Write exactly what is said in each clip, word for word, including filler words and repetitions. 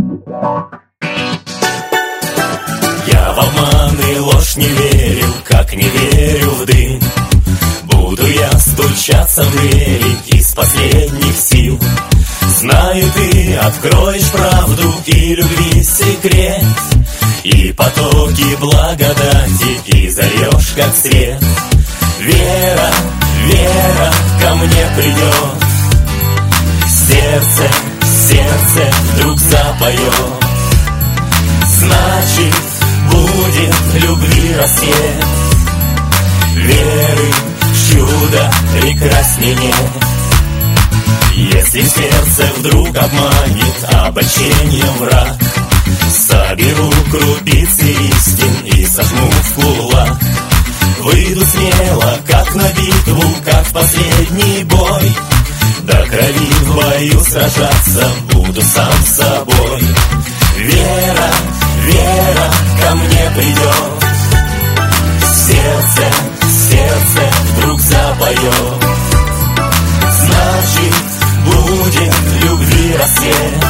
Я в обман и ложь не верю, как не верю в дым. Буду я стучаться в двери из последних сил. Знаю, ты откроешь правду и любви секрет, и потоки благодати и зальешь, как свет. Вера, вера ко мне придет, сердце, сердце вдруг запоет. Значит, будет любви рассвет, веры чудо прекрасней нет. Если сердце вдруг обманет обольщением враг, соберу крупицы истин и сожму в кулак. Выйду смело, как на битву, как в последний бой. До крови в бою сражаться буду сам с собой. Вера, вера ко мне придет, сердце, сердце вдруг запоет. Значит, будет любви рассвет,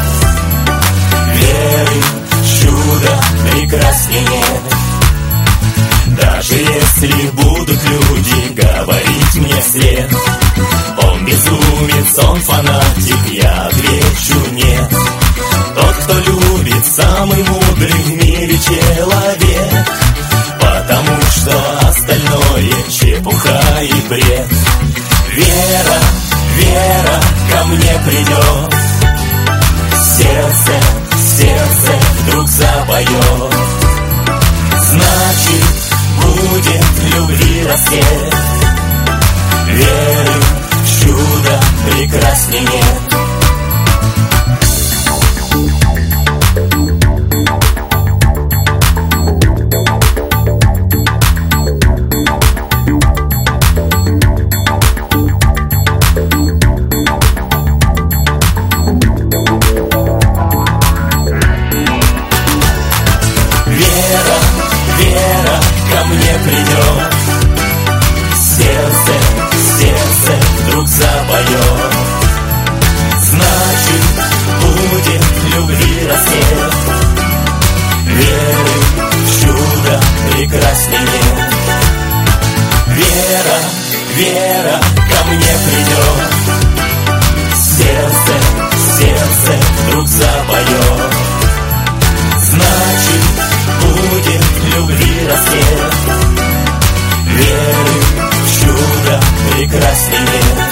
веры чудо прекрасней нет. Даже если будут люди говорить мне вслед: он безумец, он фанатик, я отвечу нет. Тот, кто любит, самый мудрый в мире человек, потому что остальное чепуха и бред. Вера, вера ко мне придет, сердце, сердце вдруг запоет. Значит, будет любви рассвет, веры чудо прекрасней нет. Придет, сердце, сердце вдруг запоет. Значит, будет любви рассвет, веры чудо прекрасней нет. Вера, вера ко мне придет, сердце, сердце вдруг запоет. Значит, будет любви рассвет, веры чудо прекрасней нет.